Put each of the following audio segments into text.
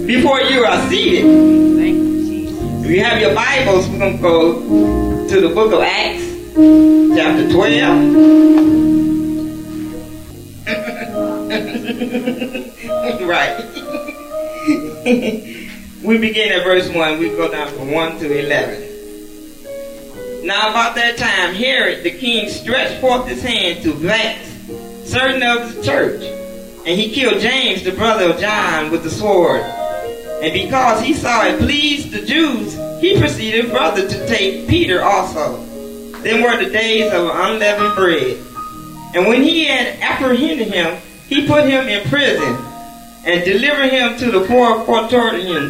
Before you are seated, if you have your Bibles, we're going to go to the book of Acts, chapter 12. Right. We begin at verse 1. We go down from 1 to 11. Now about that time, Herod the king stretched forth his hand to vex certain of the church, and he killed James, the brother of John, with the sword. And because he saw it pleased the Jews, he proceeded further to take Peter also. Then were the days of unleavened bread. And when he had apprehended him, he put him in prison and delivered him to the four praetorians.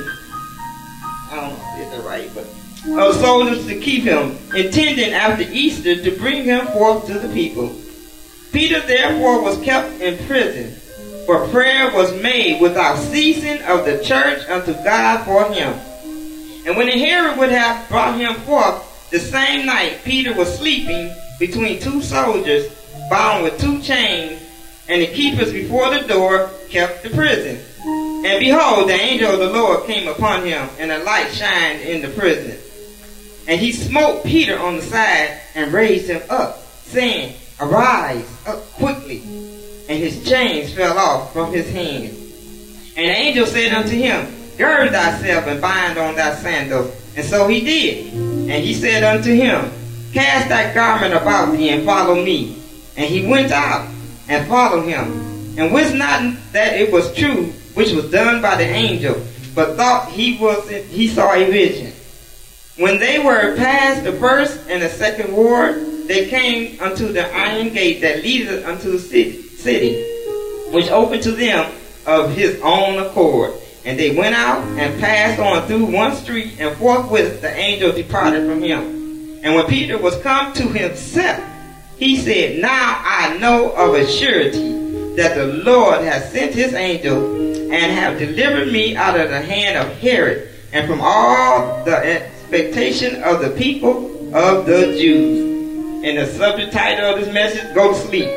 I don't know if that's right, but of soldiers to keep him, intending after Easter to bring him forth to the people. Peter therefore was kept in prison, for prayer was made without ceasing of the church unto God for him. And when the Herod would have brought him forth the same night, Peter was sleeping between two soldiers, bound with two chains, and the keepers before the door kept the prison. And behold, the angel of the Lord came upon him, and a light shined in the prison. And he smote Peter on the side and raised him up, saying, Arise up quickly. And his chains fell off from his hand. And the angel said unto him, Gird thyself and bind on thy sandals. And so he did. And he said unto him, Cast thy garment about thee and follow me. And he went out and followed him, and wist not that it was true which was done by the angel, but thought he saw a vision. When they were past the first and the second ward, they came unto the iron gate that leadeth unto the city, which opened to them of his own accord. And they went out and passed on through one street, and forthwith the angel departed from him. And when Peter was come to himself, he said, Now I know of a surety that the Lord has sent his angel, and have delivered me out of the hand of Herod, and from all the expectation of the people of the Jews. And the subject title of this message, Go to Sleep.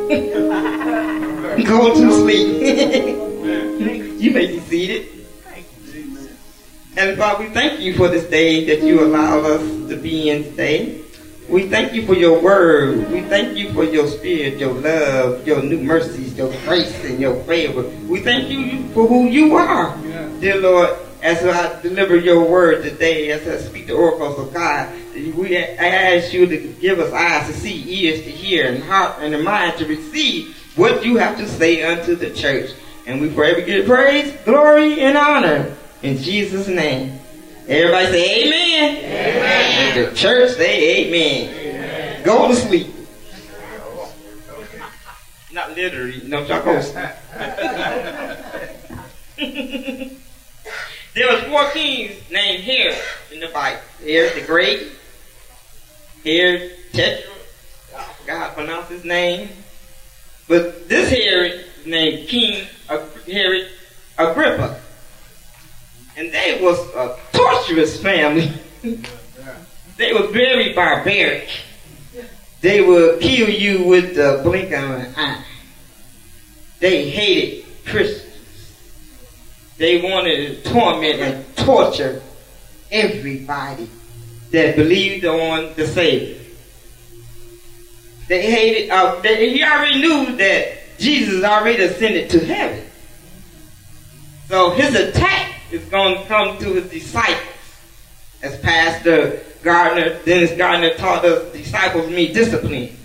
Go to sleep. You may be seated. And Father, we thank you for this day that you allowed us to be in today. We thank you for your word. We thank you for your spirit, your love, your new mercies, your grace, and your favor. We thank you for who you are. Yeah. Dear Lord, as I deliver your word today, as I speak the oracles of God, I ask you to give us eyes to see, ears to hear, and heart and a mind to receive what you have to say unto the church. And we forever give praise, glory, and honor in Jesus' name. Everybody say amen. Amen. And the church say amen. Amen. Go to sleep. Not literally. No, y'all go to sleep. There was 4 kings named Herod in the Bible. Herod the Great, Herod Tetra, I forgot how to pronounce his name. But this Herod named King Herod Agrippa. And they was a torturous family. They were very barbaric. They would kill you with the blink of an eye. They hated Christians. They wanted to torment and torture everybody that believed on the Savior. They hated, he already knew that Jesus already ascended to heaven. So his attack is going to come to his disciples. As Pastor Gardner, Dennis Gardner taught us, disciples mean discipline.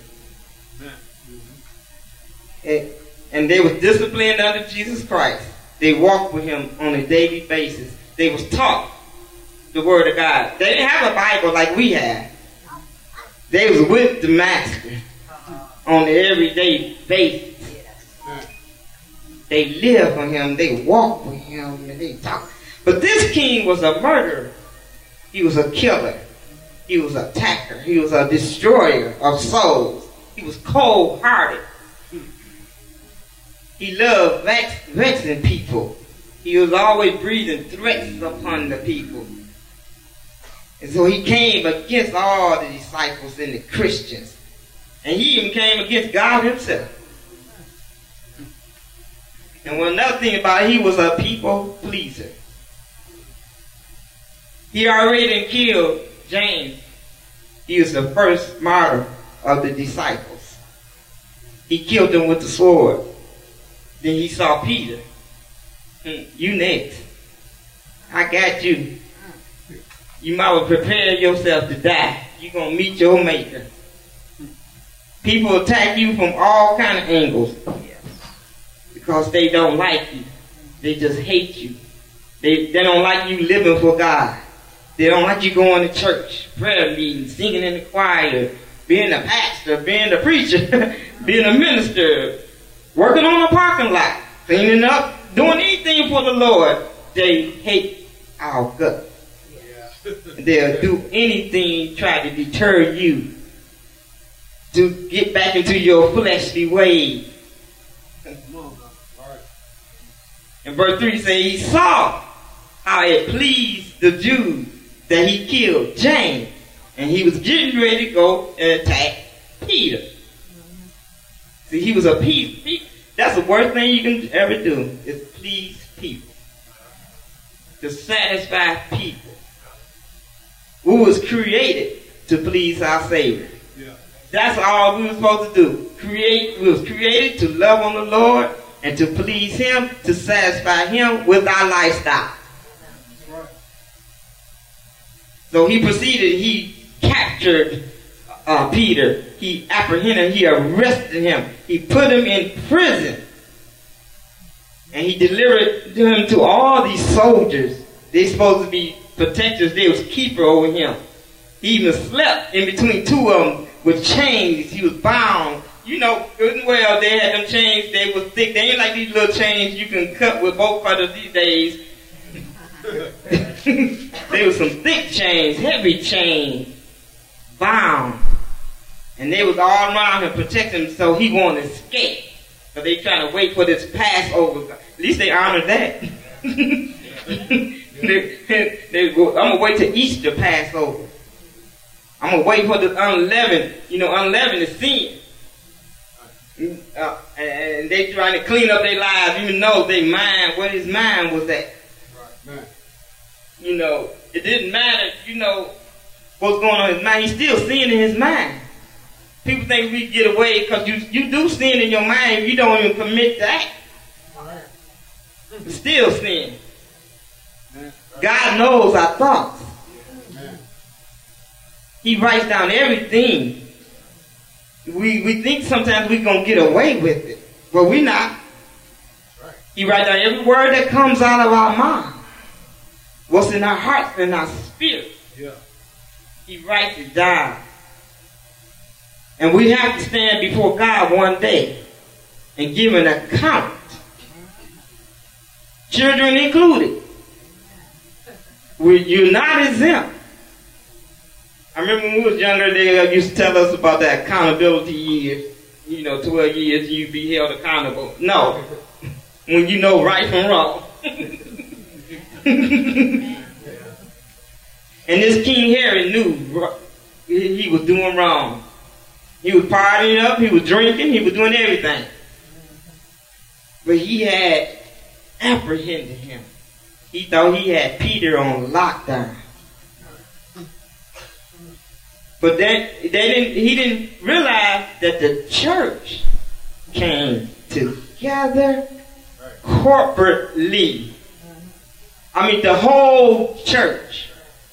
And they was disciplined under Jesus Christ. They walked with him on a daily basis. They was taught the word of God. They didn't have a Bible like we have. They was with the master on an everyday basis. They lived for him. They walked with him. And they talked. But this king was a murderer. He was a killer. He was an attacker. He was a destroyer of souls. He was cold-hearted. He loved vexing people. He was always breathing threats upon the people. And so he came against all the disciples and the Christians. And he even came against God himself. And one other thing about it, he was a people pleaser. He already killed James. He was the first martyr of the disciples. He killed him with the sword. Then he saw Peter. You next. I got you. You might well prepare yourself to die. You're going to meet your maker. People attack you from all kind of angles because they don't like you. They just hate you. They don't like you living for God. They don't like you going to church, prayer meetings, singing in the choir, being a pastor, being a preacher, being a minister, working on a parking lot, cleaning up, doing anything for the Lord. They hate our guts. They'll do anything try to deter you to get back into your fleshly ways. And verse 3 says, he saw how it pleased the Jews that he killed James, and he was getting ready to go and attack Peter. See, he was a peace. That's the worst thing you can ever do, is please people. To satisfy people. We was created to please our Savior. Yeah. That's all we were supposed to do. We was created to love on the Lord and to please Him, to satisfy Him with our lifestyle. That's right. So he proceeded, he captured Peter. He apprehended, he arrested him. He put him in prison. And he delivered him to all these soldiers. They're supposed to be protectors. They was keeper over him. He even slept in between two of them with chains. He was bound. You know, well, they had them chains. They was thick. They ain't like these little chains you can cut with both cutters these days. They were some thick chains, heavy chains, bound. And they was all around him protecting him so he won't escape. So they trying to wait for this Passover. At least they honored that. I'm going to wait till Easter Passover. I'm going to wait for the unleavened. You know, unleavened is sin. And they trying to clean up their lives, even though their mind, where his mind was at. Right. You know, it didn't matter, you know, what's going on in his mind. He's still sinning in his mind. People think we get away because you do sin in your mind. You don't even commit that. It's still sin. God knows our thoughts. He writes down everything. We think sometimes we're going to get away with it. But we're not. He writes down every word that comes out of our mouth. What's in our hearts and our spirit. Yeah. He writes it down. And we have to stand before God one day and give an account. Children included. You're not exempt. I remember when we was younger, they used to tell us about that accountability years. You know, 12 years you'd be held accountable. No. When you know right from wrong. And this King Herod knew he was doing wrong. He was partying up, he was drinking, he was doing everything. But he had apprehended him. He thought he had Peter on lockdown. But then he didn't realize that the church came together corporately. I mean, the whole church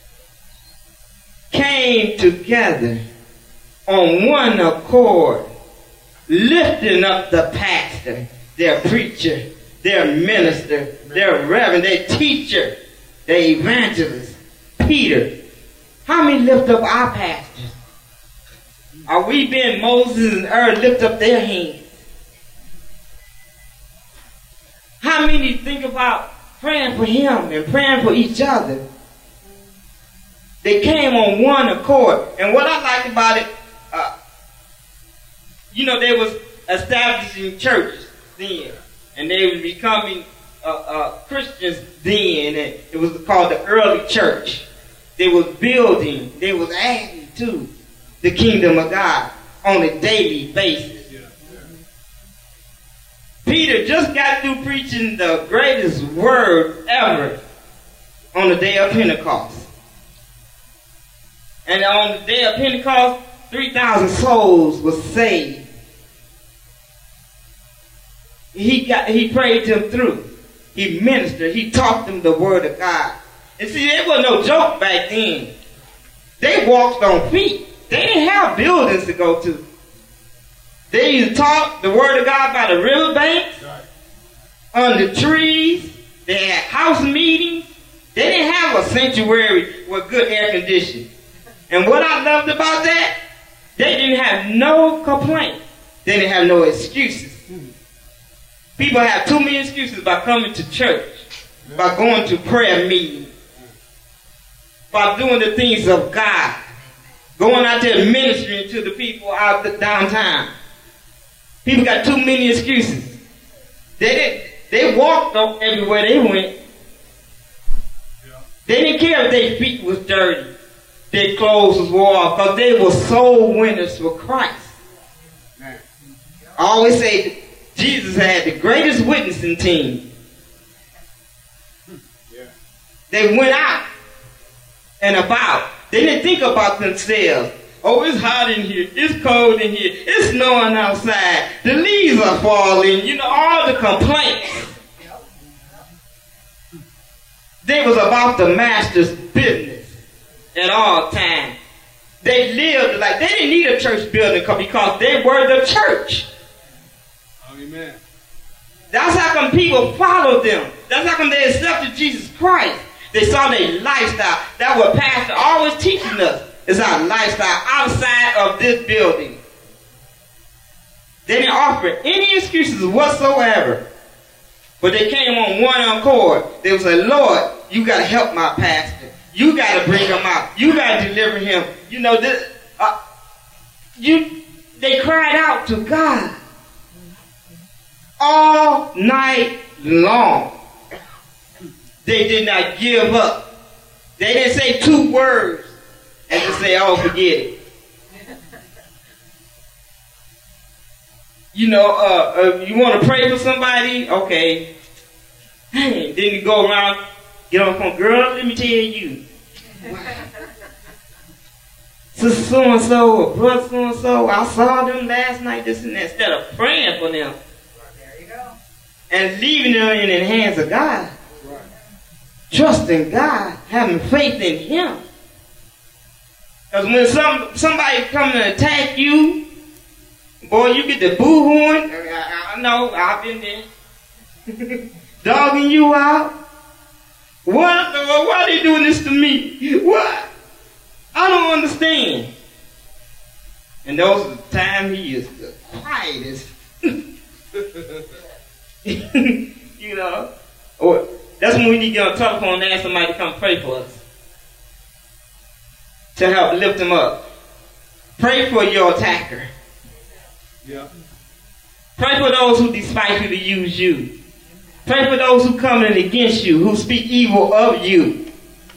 came together on one accord, lifting up the pastor, their preacher, their minister, their reverend, their teacher, their evangelist, Peter. How many lift up our pastors? Are we being Moses and Aaron lift up their hands? How many think about praying for him and praying for each other? They came on one accord. And what I like about it, they was establishing churches then. And they were becoming Christians then. And it was called the early church. They was building, they was adding to the kingdom of God on a daily basis. Yeah. Peter just got through preaching the greatest word ever on the day of Pentecost. And on the day of Pentecost, 3,000 souls were saved. He prayed them through. He ministered. He taught them the word of God. And see, there was no joke back then. They walked on feet. They didn't have buildings to go to. They used to talk the word of God by the riverbanks, under trees. They had house meetings. They didn't have a sanctuary with good air conditioning. And what I loved about that, they didn't have no complaints. They didn't have no excuses. People have too many excuses by coming to church, by going to prayer meetings, by doing the things of God, going out there ministering to the people out downtown. People got too many excuses. They walked everywhere they went. They didn't care if their feet was dirty, their clothes was worn off, because they were soul winners for Christ. I always say Jesus had the greatest witnessing team. They went out and about. They didn't think about themselves. Oh, it's hot in here. It's cold in here. It's snowing outside. The leaves are falling. You know, all the complaints. They was about the master's business at all times. They lived like they didn't need a church building because they were the church. Amen. That's how come people followed them. That's how come they accepted Jesus Christ. They saw their lifestyle. That's what Pastor always teaching us, is our lifestyle outside of this building. They didn't offer any excuses whatsoever. But they came on one accord. They would say, Lord, you got to help my pastor. You got to bring him out. You got to deliver him. You know, they cried out to God all night long. They did not give up. They didn't say 2 words and just say, oh, forget it. You know, you want to pray for somebody? Okay. Then you go around, get on the phone. Girl, let me tell you. Sister so-and-so or brother so-and-so, I saw them last night, this and that. Instead of praying for them. There you go. And leaving them in the hands of God. Right. Trusting God. Having faith in Him. Because when somebody come to attack you, boy, you get the boo-hooing. I know, I've been there. Dogging you out. What? Why are they doing this to me? What? I don't understand. And those are the time he is the quietest. You know? Or that's when we need to get on the telephone and ask somebody to come pray for us. To help lift them up. Pray for your attacker. Yeah. Pray for those who despitefully use you. Pray for those who come in against you, who speak evil of you.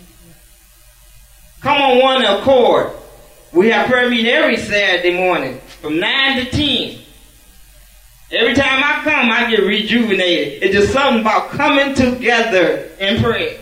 Come on one accord. We have prayer meeting every Saturday morning from 9 to 10. Every time I come, I get rejuvenated. It's just something about coming together in prayer.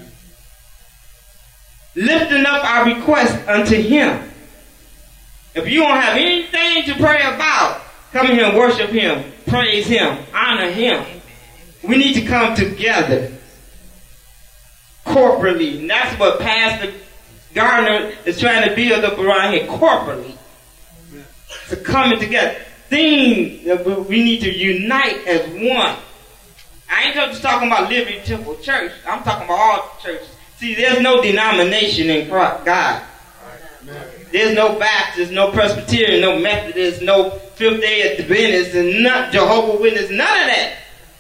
Lifting up our request unto Him. If you don't have anything to pray about, come here and worship Him, praise Him, honor Him. We need to come together corporately. And that's what Pastor Gardner is trying to build up around here, corporately. So coming together. Things that we need to unite as one. I ain't just talking about Liberty Temple Church. I'm talking about all churches. See, there's no denomination in God. There's no Baptist, no Presbyterian, no Methodist, no Fifth-day Adventist, and not Jehovah's Witness, none of that.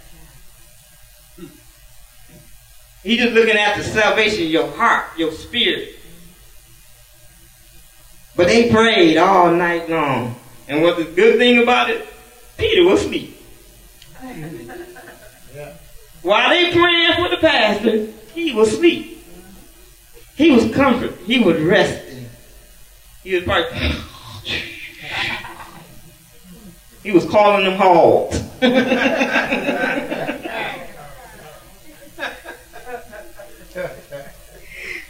He's just looking at the salvation of your heart, your spirit. But they prayed all night long. And what's the good thing about it? Peter was asleep. While they praying for the pastor, he was asleep. He was comforted. He was resting. He was probably... He was calling them hogs.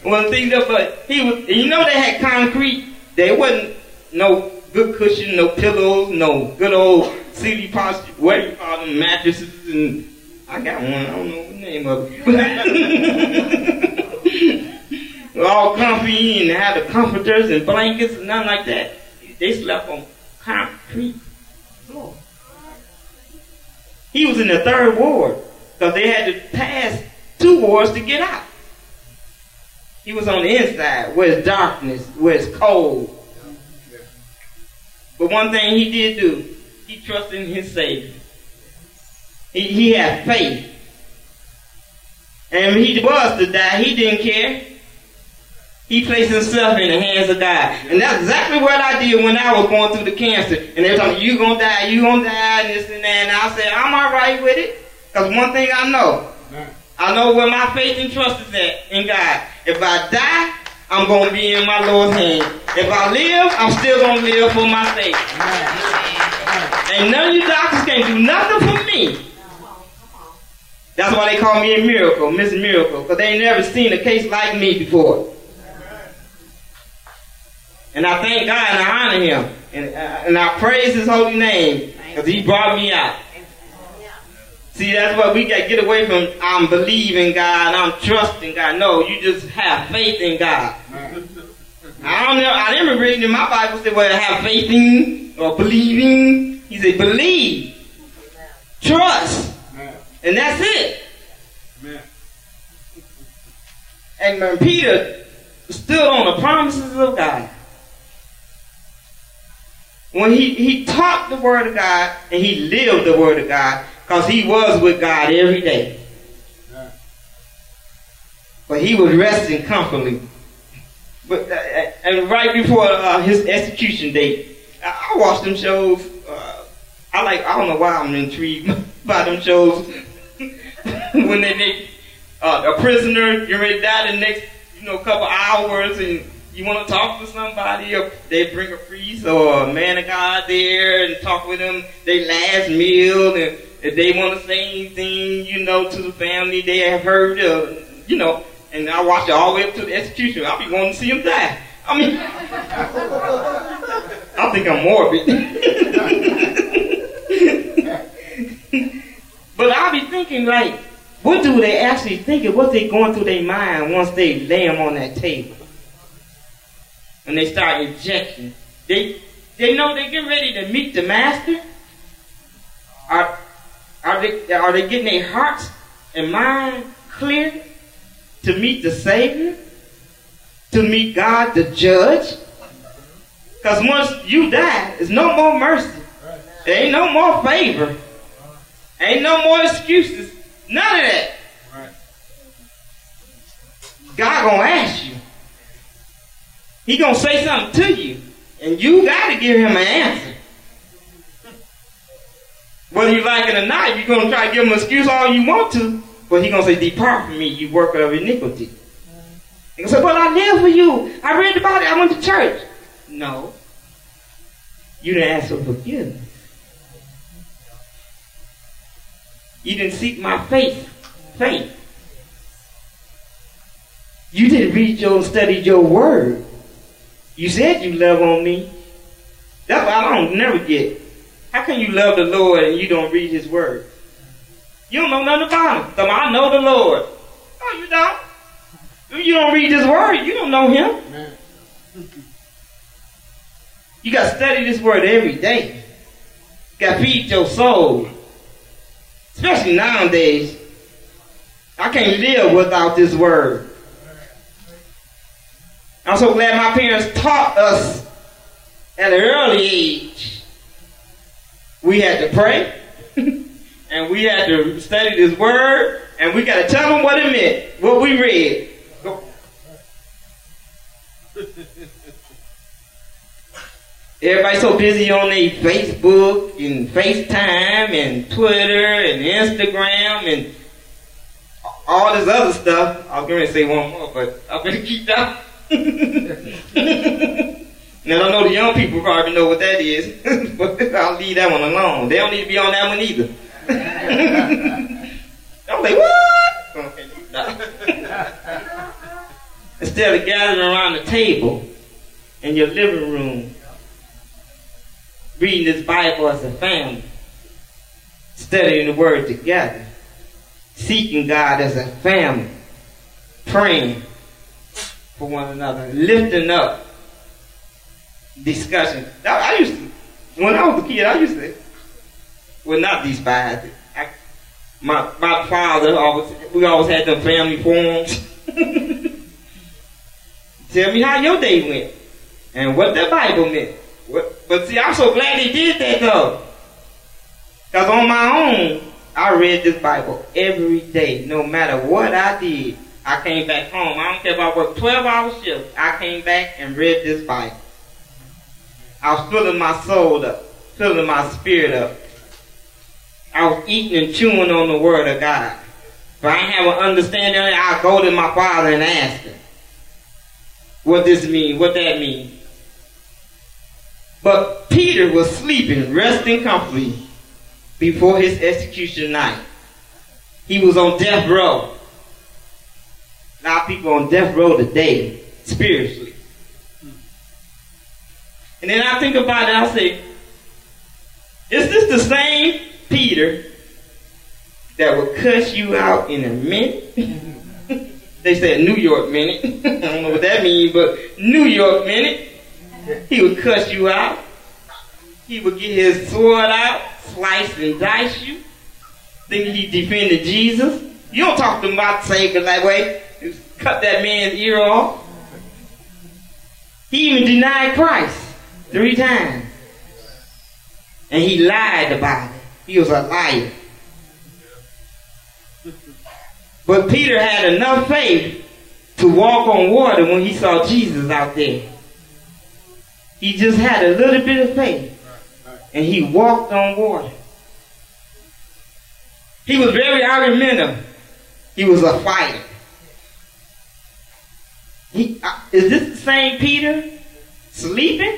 Well, see, but he was, they had concrete. There wasn't no good cushion, no pillows, no good old CD posture, what do you call them, mattresses, and I got one, I don't know the name of it. All comfy and had the comforters and blankets and nothing like that. They slept on concrete floor. He was in the 3rd ward because they had to pass 2 wards to get out. He was on the inside where it's darkness, where it's cold. But one thing he did do, he trusted in his Savior. He had faith. And when he was to die, he didn't care. He placed himself in the hands of God. And that's exactly what I did when I was going through the cancer. And they were telling me, you gonna die, and this and that. And I said, I'm all right with it. Because one thing I know where my faith and trust is at in God. If I die, I'm going to be in my Lord's hand. If I live, I'm still going to live for my faith. And none of you doctors can do nothing for me. That's why they call me a miracle, Miss Miracle, because they ain't never seen a case like me before. And I thank God and I honor him. And I praise his holy name because he brought me out. See, that's what we got to get away from. I'm believing God, I'm trusting God. No, you just have faith in God. I never read in my Bible say, well, have faith in or believing. He said, believe, trust, and that's it. And when Peter stood on the promises of God, when he taught the word of God and he lived the word of God, because he was with God every day. But he was resting comfortably. But and right before his execution date, I watched them shows. I don't know why I'm intrigued by them shows. When they make a prisoner, you're ready to die the next, couple hours, and you want to talk to somebody, or they bring a priest or a man of God there and talk with them their last meal, and if they want to say anything, to the family they have heard, and I watch it all the way up to the execution. I'll be wanting to see him die. I mean, I think I'm morbid. But I'll be thinking, like, what do they actually think of? What's they going through their mind once they lay them on that table? And they start injecting. They know they're getting ready to meet the master. Are they getting their hearts and mind clear to meet the Savior? To meet God the judge? Because once you die, there's no more mercy. There ain't no more favor. Ain't no more excuses. None of that. God gonna ask you. He gonna say something to you. And you gotta give him an answer. Whether you like it or not, you're going to try to give him an excuse all you want to, but he's going to say, depart from me, you worker of iniquity. He say, but I live for you. I read about it. I went to church. No. You didn't ask for forgiveness. You didn't seek my faith. You didn't read and study your word. You said you love on me. That's what I don't never get. How can you love the Lord and you don't read his word? You don't know nothing about him. So I know the Lord. No, you don't. If you don't read his word, you don't know him. Amen. You got to study this word every day. You got to feed your soul. Especially nowadays. I can't live without this word. I'm so glad my parents taught us at an early age. We had to pray, and we had to study this word, and we got to tell them what it meant, what we read. Everybody's so busy on their Facebook and FaceTime and Twitter and Instagram and all this other stuff. I was going to say one more, but I better keep that. Now, I know the young people probably know what that is, but I'll leave that one alone. They don't need to be on that one either. I'm like, what? Okay, no. Instead of gathering around the table in your living room, reading this Bible as a family, studying the Word together, seeking God as a family, praying for one another, lifting up discussion. I used to, when I was a kid, I used to, well, not despise it. My father, we always had them family forums. Tell me how your day went and what the Bible meant. But see, I'm so glad they did that though. Because on my own, I read this Bible every day. No matter what I did, I came back home. I don't care if I worked 12-hour shifts. I came back and read this Bible. I was filling my soul up, filling my spirit up. I was eating and chewing on the Word of God. If I didn't have an understanding, I'd go to my father and ask him what this mean, what that mean. But Peter was sleeping, resting comfortably before his execution night. He was on death row. A lot of people on death row today, spiritually. And then I think about it, I say, is this the same Peter that would cuss you out in a minute? They said New York minute. I don't know what that means, but New York minute. He would cuss you out. He would get his sword out, slice and dice you, thinking he defended Jesus. You don't talk to him about Savior that way. Cut that man's ear off. He even denied Christ 3 times. And he lied about it. He was a liar. But Peter had enough faith to walk on water when he saw Jesus out there. He just had a little bit of faith. And he walked on water. He was very argumentative. He was a fighter. Is this the same Peter sleeping?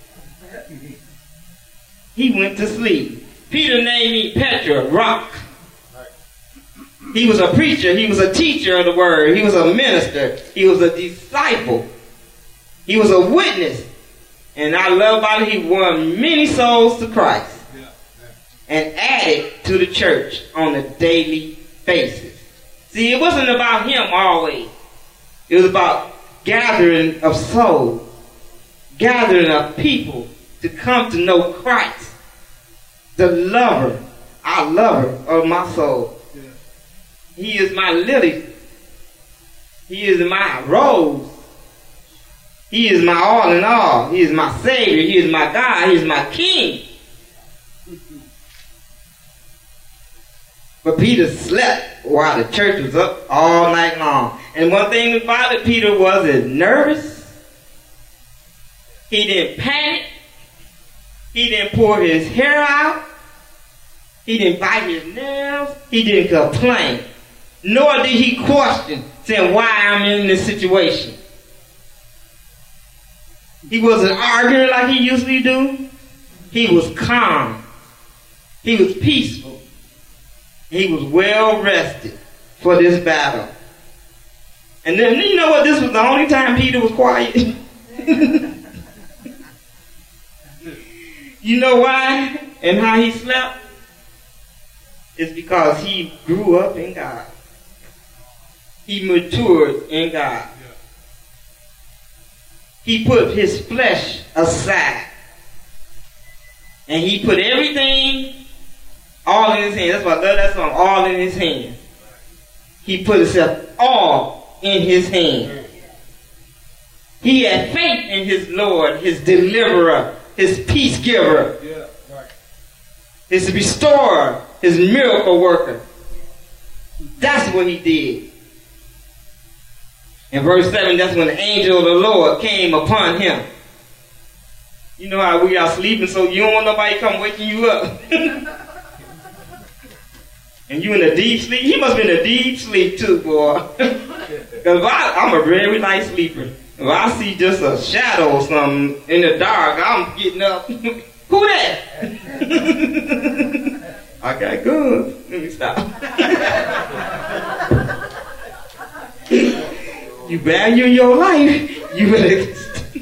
He went to sleep. Peter named me Petra, rock. He was a preacher. He was a teacher of the word. He was a minister. He was a disciple. He was a witness. And I love about it, he won many souls to Christ and added to the church on a daily basis. See, it wasn't about him always. It was about gathering of souls, gathering of people to come to know Christ, the lover, our lover of my soul. He is my lily. He is my rose. He is my all in all. He is my Savior. He is my God. He is my King. But Peter slept while the church was up all night long. And one thing about it, Peter wasn't nervous. He didn't panic. He didn't pour his hair out. He didn't bite his nails. He didn't complain. Nor did he question, saying, why I'm in this situation. He wasn't arguing like he usually do. He was calm. He was peaceful. He was well rested for this battle. And then, you know what? This was the only time Peter was quiet. You know why and how he slept? It's because he grew up in God. He matured in God. He put his flesh aside. And he put everything all in his hands. That's why I love that song, all in his hands. He put himself all in his hands. He had faith in his Lord, his deliverer, his peace giver, his restorer, his miracle worker. That's what he did. In verse 7, that's when the angel of the Lord came upon him. You know how we are sleeping, so you don't want nobody come waking you up. And you in a deep sleep. He must be in a deep sleep too, boy. Because I'm a very light sleeper. If I see just a shadow or something in the dark, I'm getting up. Who that? Okay, good. Let me stop. you value your life, you better.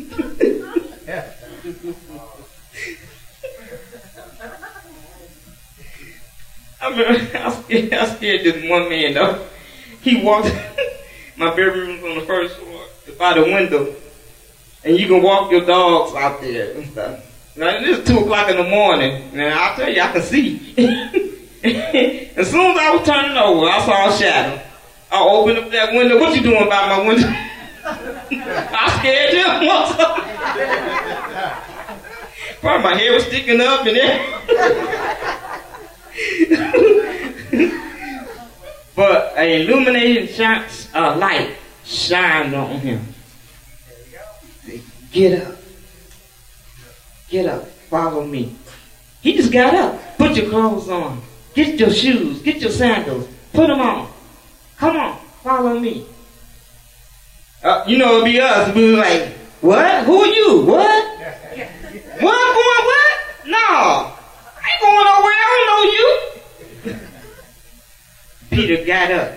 I scared this one man though. He walked. My bedroom's on the first floor, by the window, and you can walk your dogs out there and stuff. Now it's 2 o'clock in the morning, and I'll tell you, I can see. As soon as I was turning over, I saw a shadow. I opened up that window. What you doing by my window? I scared him. Probably my hair was sticking up and everything. But an illuminating light shined on him. Get up. Get up. Follow me. He just got up. Put your clothes on. Get your shoes. Get your sandals. Put them on. Come on. Follow me. It'd be us. We were like, what? Who are you? What? What? Going what? No. I ain't going nowhere. I don't know you. Peter got up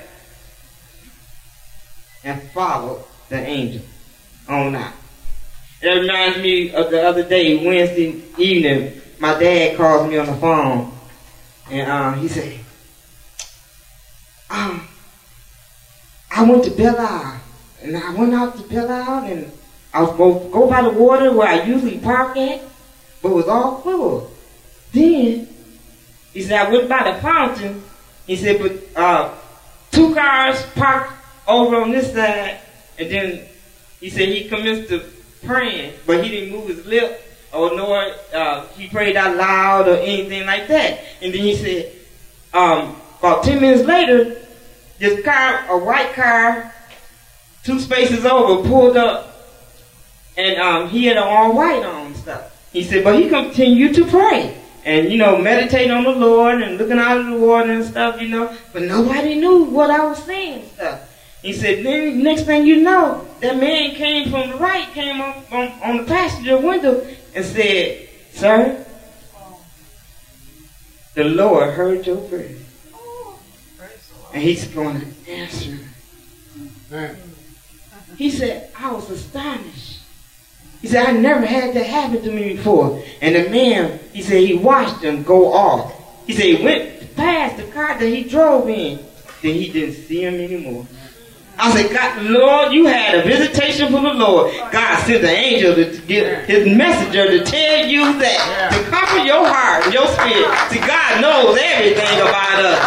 and followed the angel on out. It reminds me of the other day, Wednesday evening, my dad calls me on the phone, and he said, I went to Belle Isle, and I went out to Belle Isle, and I was going to go by the water where I usually park at, but it was all full. Then, he said, I went by the fountain. He said, but 2 cars parked over on this side, and then he said he commenced to praying, but he didn't move his lip or nor he prayed out loud or anything like that. And then he said, about 10 minutes later, this car, a white car, 2 spaces over, pulled up, and he had all white on and stuff. He said, but he continued to pray. And, meditating on the Lord and looking out of the water and stuff, But nobody knew what I was saying and stuff. He said, then next thing you know, that man came from the right, came up on the passenger window and said, sir, the Lord heard your prayer. And he's going to answer. He said, I was astonished. He said, I never had that happen to me before. And the man, he said, he watched him go off. He said, he went past the car that he drove in. Then he didn't see him anymore. I said, God, Lord, you had a visitation from the Lord. God sent an angel to get his messenger to tell you that, to comfort your heart and your spirit. See, God knows everything about us.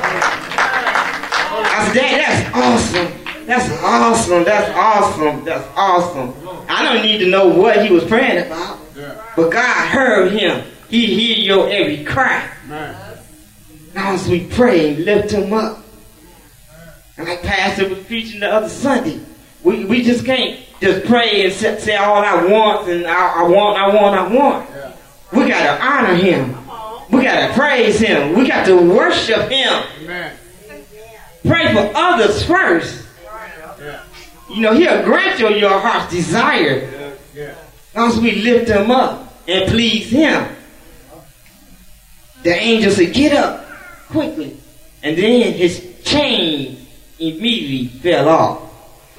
I said, Dad, that's awesome. That's awesome. That's awesome. That's awesome. I don't need to know what he was praying about. But God heard him. He hear your every cry. Now as we pray and lift him up. And like Pastor was preaching the other Sunday, we just can't just pray and say all I want and I want. We got to honor him. We got to praise him. We got to worship him. Pray for others first. He'll grant you your heart's desire. As long as we lift him up and please him. The angel said, get up quickly. And then his chain immediately fell off.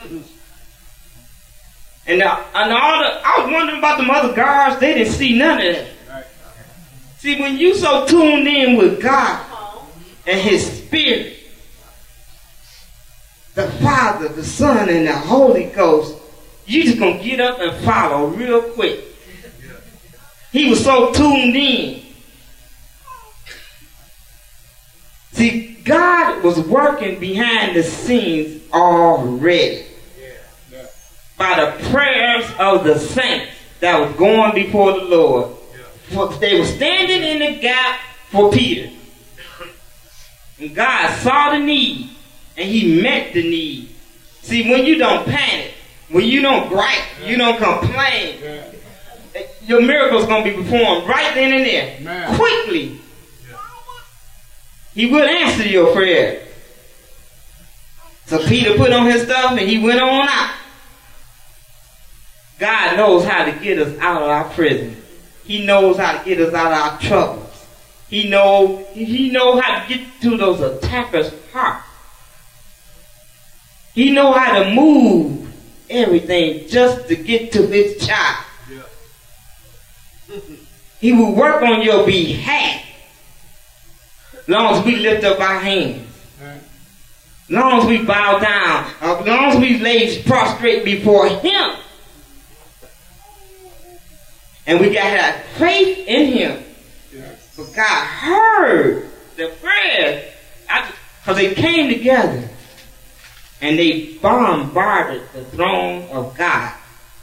And I was wondering about the other guards. They didn't see none of that. See, when you so tuned in with God and his spirit, the Father, the Son, and the Holy Ghost, you just gonna get up and follow real quick. He was so tuned in. See, God was working behind the scenes already by the prayers of the saints that was going before the Lord. They were standing in the gap for Peter. And God saw the need. And he met the need. See, when you don't panic, when you don't gripe, you don't complain, your miracle's going to be performed right then and there. Quickly. He will answer your prayer. So Peter put on his stuff and he went on out. God knows how to get us out of our prison. He knows how to get us out of our troubles. He knows how to get to those attackers' heart. He know how to move everything just to get to his child. Yeah. He will work on your behalf. As long as we lift up our hands. As long as we bow down. As long as we lay prostrate before him. And we got to have faith in him. Yes. But God heard the prayer. Because they came together. And they bombarded the throne of God.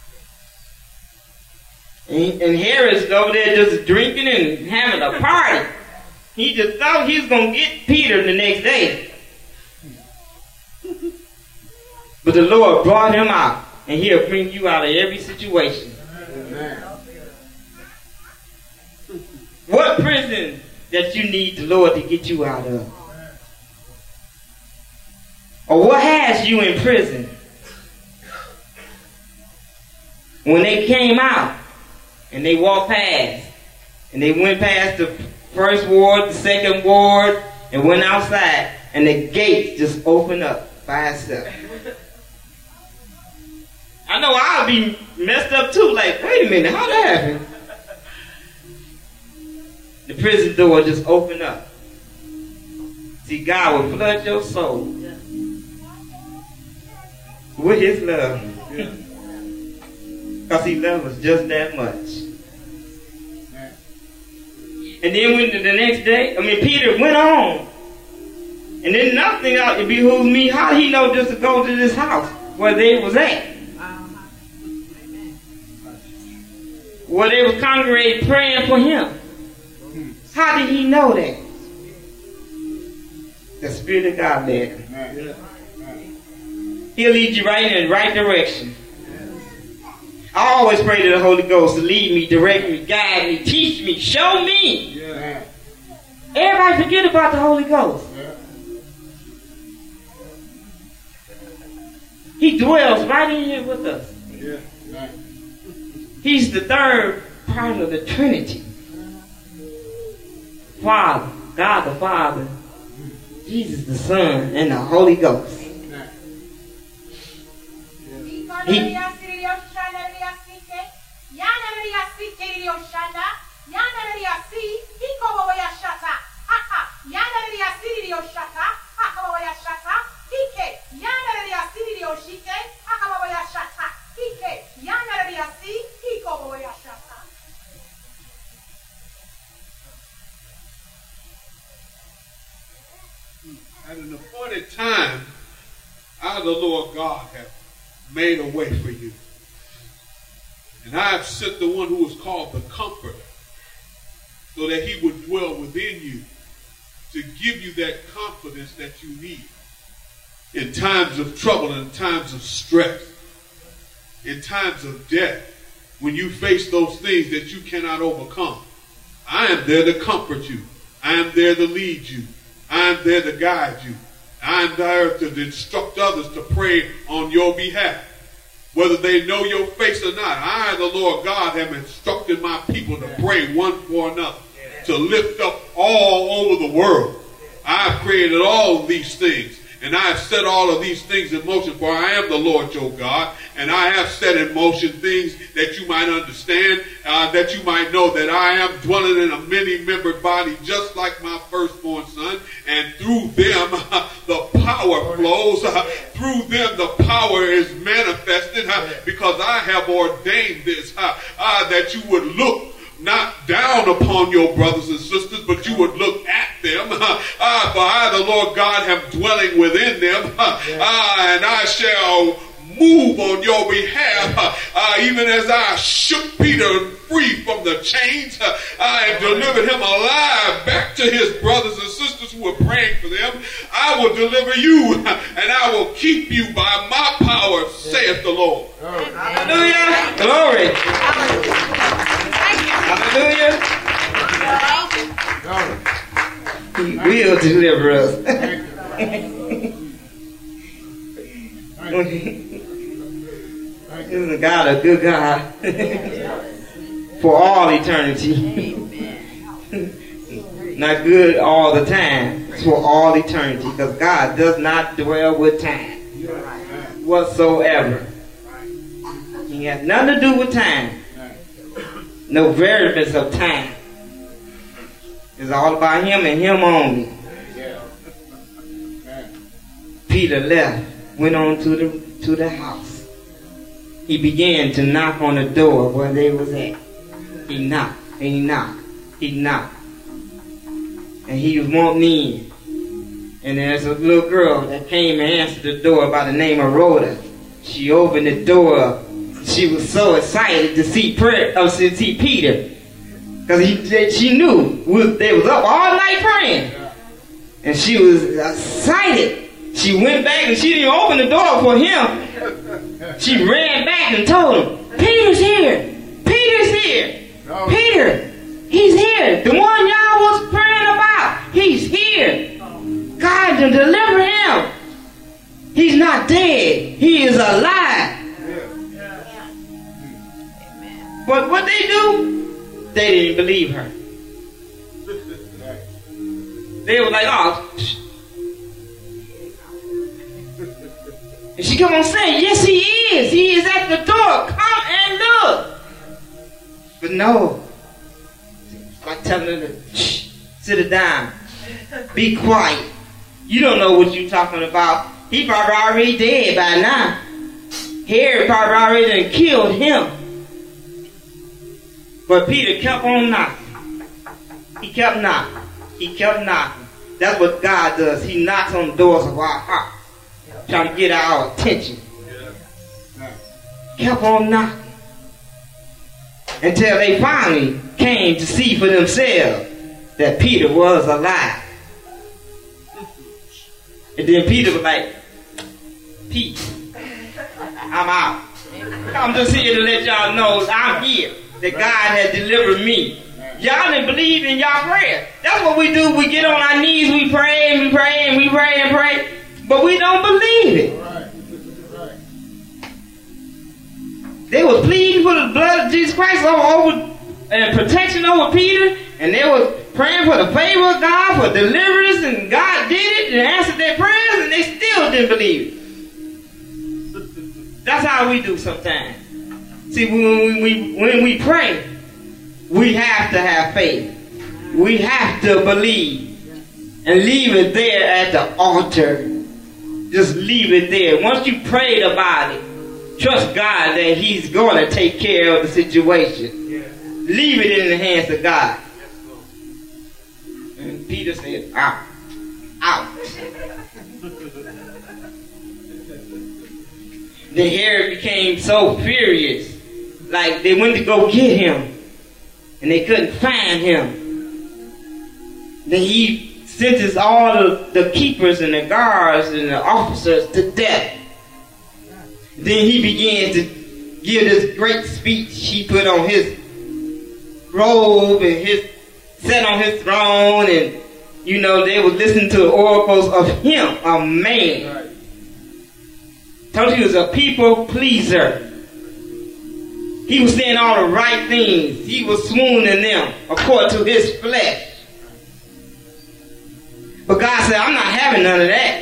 And Herod's over there just drinking and having a party. He just thought he was going to get Peter the next day. But the Lord brought him out. And he'll bring you out of every situation. Amen. What prison that you need the Lord to get you out of? Or what has you in prison? When they came out and they walked past and they went past the first ward, the second ward, and went outside and the gates just opened up by itself. I know I'll be messed up too, like, wait a minute, how that happened? The prison door just opened up. See, God will flood your soul with his love. Because he loves us just that much. And then when the next day, Peter went on. And then nothing else, it behooves me. How did he know just to go to this house where they was at? Where they was congregating praying for him. How did he know that? The Spirit of God led him. He'll lead you right in the right direction. I always pray to the Holy Ghost to lead me, direct me, guide me, teach me, show me. Yeah. Everybody forget about the Holy Ghost. Yeah. He dwells right in here with us. Yeah. Right. He's the third part of the Trinity. Father, God the Father, Jesus the Son, and the Holy Ghost. At an appointed time, I, the Lord God, have made a way for you. And I have sent the one who is called the Comforter, so that he would dwell within you, to give you that confidence that you need in times of trouble, in times of stress, in times of death, when you face those things that you cannot overcome. I am there to comfort you. I am there to lead you. I am there to guide you. I am there to instruct others to pray on your behalf, whether they know your face or not. I, the Lord God, have instructed my people to pray one for another, to lift up all over the world. I have created all of these things, and I have set all of these things in motion, for I am the Lord your God, and I have set in motion things that you might understand, that you might know that I am dwelling in a many-membered body, just like my firstborn son, and through them the power flows. Through them the power is manifested, because I have ordained this, that you would look not down upon your brothers and sisters, but you would look at them. For I, the Lord God, am dwelling within them, and I shall move on your behalf, even as I shook Peter free from the chains and delivered him alive back to his brothers and sisters who were praying for them. I will deliver you, and I will keep you by my power, saith the Lord. Hallelujah. Glory. Hallelujah. He will deliver us. This is God, a good God, for all eternity. Not good all the time, it's for all eternity, because God does not dwell with time. whatsoever. He had nothing to do with time. No variables of time. It's all about him and him only. Peter left, went on to the house. He began to knock on the door where they was at. He knocked, and he knocked, he knocked. And he was wanting in. And there's a little girl that came and answered the door by the name of Rhoda. She opened the door. She was so excited to see Peter. Because she knew they was up all night praying. And she was excited. She went back and she didn't open the door for him. She ran back and told him, Peter's here. Peter's here. Peter, he's here. The one y'all was praying about. He's here. God to deliver him. He's not dead. He is alive. But what they do? They didn't believe her. They were like, oh. And she kept on saying, yes, he is. He is at the door. Come and look. But no. It's like telling her to shh, sit it down. Be quiet. You don't know what you're talking about. He probably already dead by now. Herod probably already done killed him. But Peter kept on knocking. He kept knocking. He kept knocking. That's what God does. He knocks on the doors of our heart, trying to get our attention. Kept on knocking. Until they finally came to see for themselves that Peter was alive. And then Peter was like, peace. I'm out. I'm just here to let y'all know I'm here. That God has delivered me. Y'all didn't believe in y'all prayer. That's what we do. We get on our knees, we pray and we pray and we pray and pray. But we don't believe it. They were pleading for the blood of Jesus Christ over and protection over Peter. And they were praying for the favor of God, for deliverance. And God did it and answered their prayers. And they still didn't believe it. That's how we do sometimes. See, when we pray, we have to have faith. We have to believe. And leave it there at the altar. Just leave it there. Once you prayed about it, trust God that He's going to take care of the situation. Leave it in the hands of God. And Peter said, out. Out. Then Herod became so furious. Like they went to go get him. And they couldn't find him. Then he sentenced all the keepers and the guards and the officers to death. Then he began to give this great speech. He put on his robe and sat on his throne. And, you know, they would listen to oracles of him, a man. Right. Told you he was a people pleaser. He was saying all the right things. He was swooning them according to his flesh. But God said, I'm not having none of that.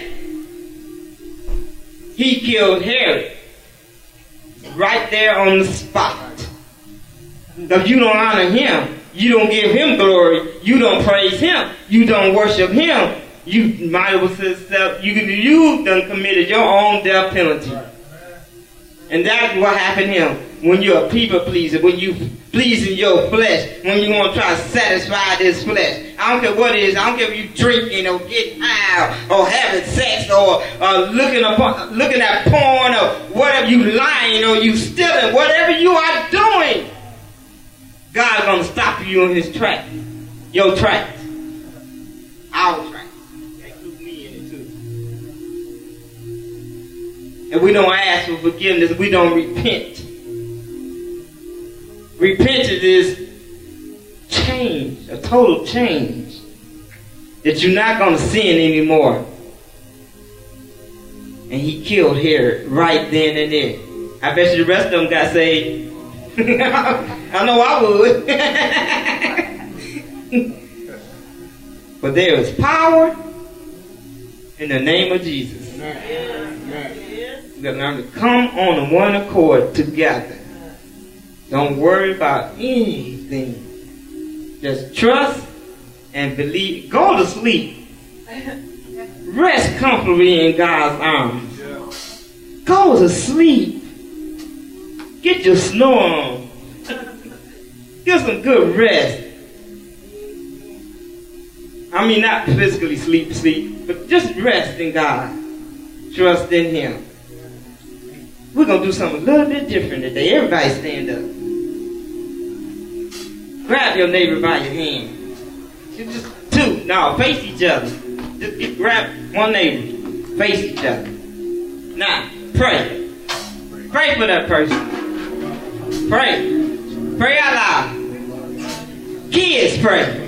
He killed Herod right there on the spot. If you don't honor him, you don't give him glory, you don't praise him, you don't worship him, you might as well say you done committed your own death penalty. And that's what happened to him. When you're a people pleaser, when you pleasing your flesh, when you want to try to satisfy this flesh. I don't care what it is. I don't care if you drinking or getting high or having sex or looking at porn or whatever, you lying or you stealing, whatever you are doing. God's going to stop you in his track. Your track. Our track. Include me in it too. And we don't ask for forgiveness. We don't repent. Repentance is change, a total change. That you're not going to sin anymore. And he killed Herod right then and there. I bet you the rest of them got saved. I know I would. But there is power in the name of Jesus. Amen. Amen. We got to learn to come on one accord together. Don't worry about anything. Just trust and believe. Go to sleep. Rest comfortably in God's arms. Go to sleep. Get your snore on. Get some good rest. I mean, not physically sleep, but just rest in God. Trust in Him. We're going to do something a little bit different today. Everybody stand up. Grab your neighbor by your hand. Just two. No, face each other. Just grab one neighbor. Face each other. Now, pray. Pray for that person. Pray. Pray out loud. Kids, pray.